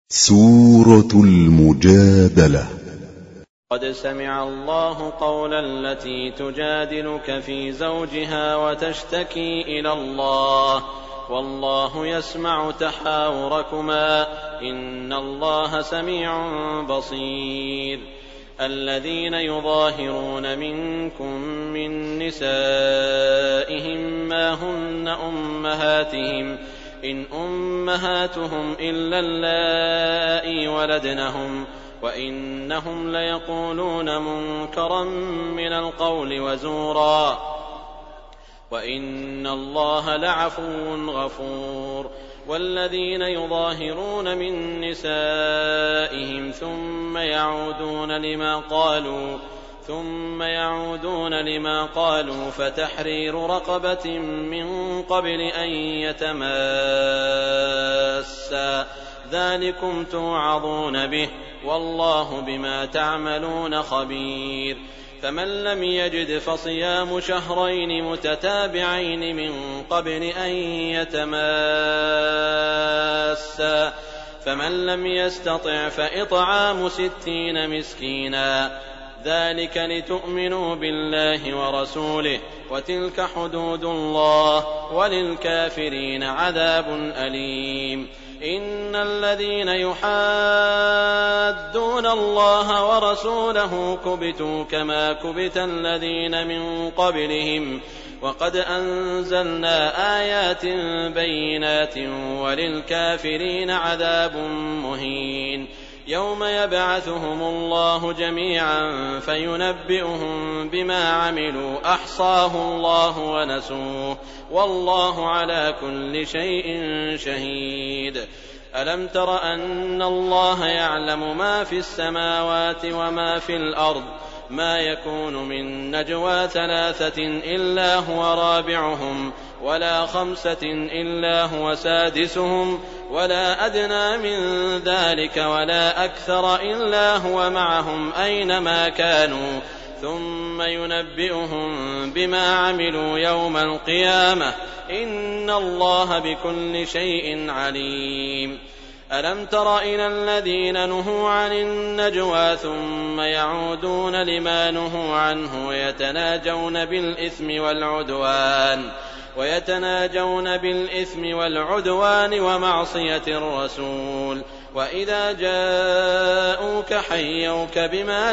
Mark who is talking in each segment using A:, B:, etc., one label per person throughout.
A: سورة المجادلة.
B: قد سمع الله قول التي تجادلك في زوجها وتشتكي إلى الله والله يسمع تحاوركما إن الله سميع بصير. الذين يظاهرون منكم من نسائهم ما هن أمهاتهم إن أمهاتهم إلا اللائي ولدنهم وإنهم ليقولون منكرا من القول وزورا وإن الله لعفو غفور. والذين يظاهرون من نسائهم ثم يعودون لما قالوا فتحرير رقبة من قبل أن يتماسا ذلكم توعظون به والله بما تعملون خبير. فمن لم يجد فصيام شهرين متتابعين من قبل أن يتماسا فمن لم يستطع فإطعام 60 مسكينا ذلك لتؤمنوا بالله ورسوله وتلك حدود الله وللكافرين عذاب أليم. إن الذين يحادون الله ورسوله كبتوا كما كبت الذين من قبلهم وقد أنزلنا آيات بينات وللكافرين عذاب مهين. يوم يبعثهم الله جميعا فينبئهم بما عملوا أحصاه الله ونسوه والله على كل شيء شهيد. ألم تر أن الله يعلم ما في السماوات وما في الأرض ما يكون من نجوى 3 إلا هو رابعهم ولا 5 إلا هو سادسهم ولا أدنى من ذلك ولا أكثر إلا هو معهم أينما كانوا ثم ينبئهم بما عملوا يوم القيامة إن الله بكل شيء عليم. ألم تر إلى الذين نهوا عن النجوى ثم يعودون لما نهوا عنه ويتناجون بالإثم ومعصية الرسول وإذا جاءوك حيوك بما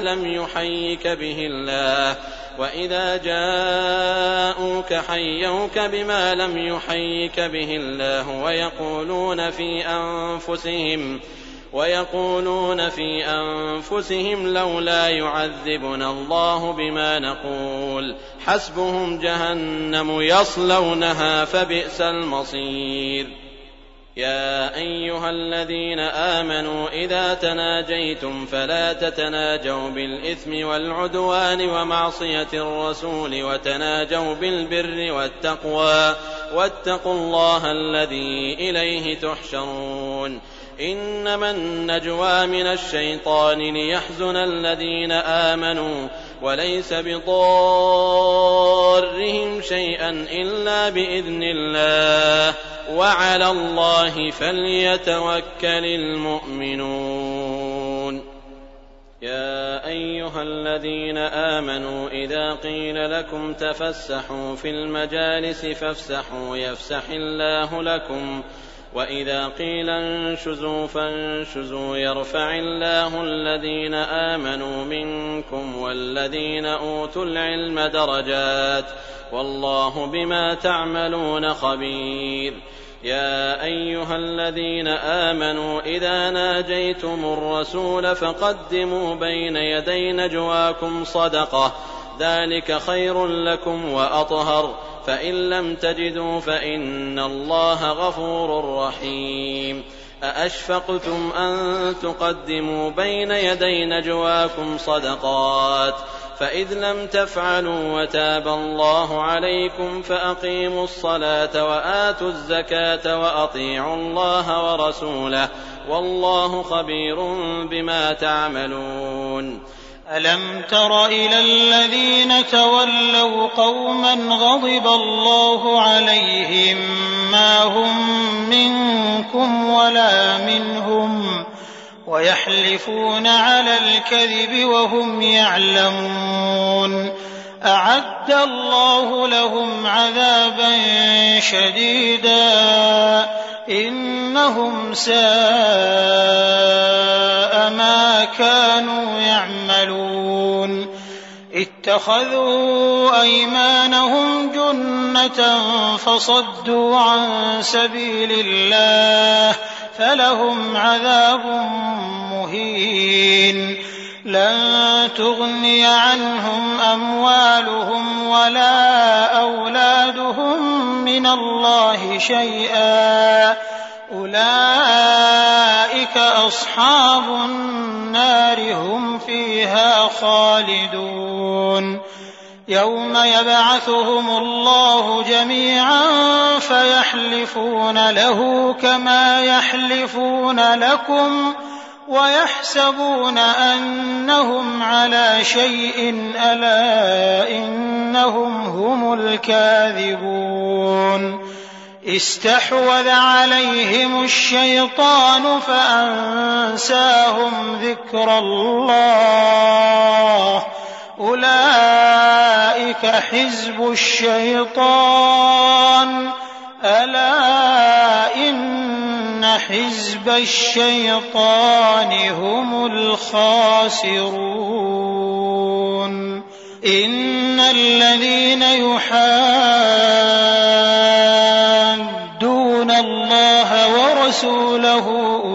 B: لم يحيك به الله ويقولون في أنفسهم لولا يعذبنا الله بما نقول حسبهم جهنم يصلونها فبئس المصير. يا أيها الذين آمنوا إذا تناجيتم فلا تتناجوا بالإثم والعدوان ومعصية الرسول وتناجوا بالبر والتقوى واتقوا الله الذي إليه تحشرون. إنما النجوى من الشيطان ليحزن الذين آمنوا وليس بضارهم شيئا إلا بإذن الله وعلى الله فليتوكل المؤمنون. يا أيها الذين آمنوا إذا قيل لكم تفسحوا في المجالس فافسحوا يفسح الله لكم وإذا قيل انشزوا فانشزوا يرفع الله الذين آمنوا منكم والذين أوتوا العلم درجات والله بما تعملون خبير. يا أيها الذين آمنوا إذا ناجيتم الرسول فقدموا بين يدي نجواكم صدقة ذلك خير لكم وأطهر فإن لم تجدوا فإن الله غفور رحيم. أأشفقتم أن تقدموا بين يدي نجواكم صدقات فإذ لم تفعلوا وتاب الله عليكم فأقيموا الصلاة وآتوا الزكاة وأطيعوا الله ورسوله والله خبير بما تعملون.
C: ألم تر إلى الذين تولوا قوما غضب الله عليهم ما هم منكم ولا منهم ويحلفون على الكذب وهم يعلمون أعد الله لهم عذابا شديدا إنهم ساء ما كانوا يعملون اتخذوا أيمانهم جنة فصدوا عن سبيل الله فلهم عذاب مهين لن تغني عنهم أموالهم ولا أولادهم من الله شيئا أولئك أصحاب النار هم فيها خالدون يوم يبعثهم الله جميعا فيحلفون له كما يحلفون لكم ويحسبون أنهم على شيء ألا إنهم هم الكاذبون استحوذ عليهم الشيطان فأنساهم ذكر الله أولئك حزب الشيطان ألا إن حزب الشيطان هم الخاسرون إن الذين يحادون الله ورسوله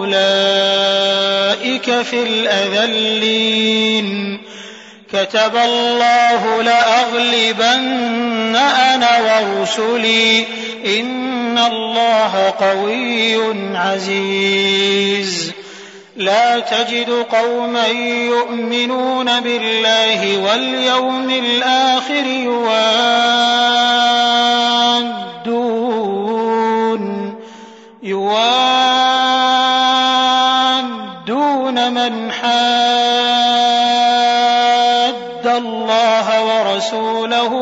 C: أولئك في الأذلين كتب الله لأغلبن أنا ورسلي إن الله قوي عزيز لا تجد قوما يؤمنون بالله واليوم الآخر يوادون من حاد الله ورسوله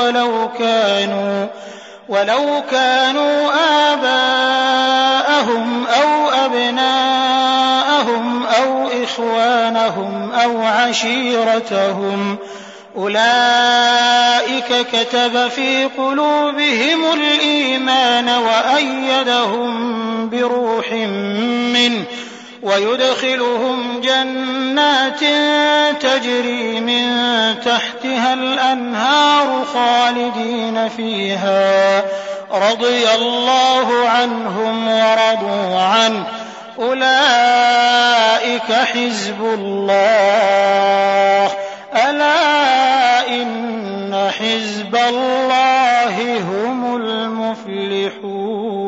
C: ولو كانوا آباءهم أو أبناءهم أو إخوانهم أو عشيرتهم أولئك كتب في قلوبهم الإيمان وأيدهم بروح منه ويدخلهم جنات تجري من تحتها الأنهار خالدين فيها رضي الله عنهم ورضوا عنه أولئك حزب الله ألا إن حزب الله هم المفلحون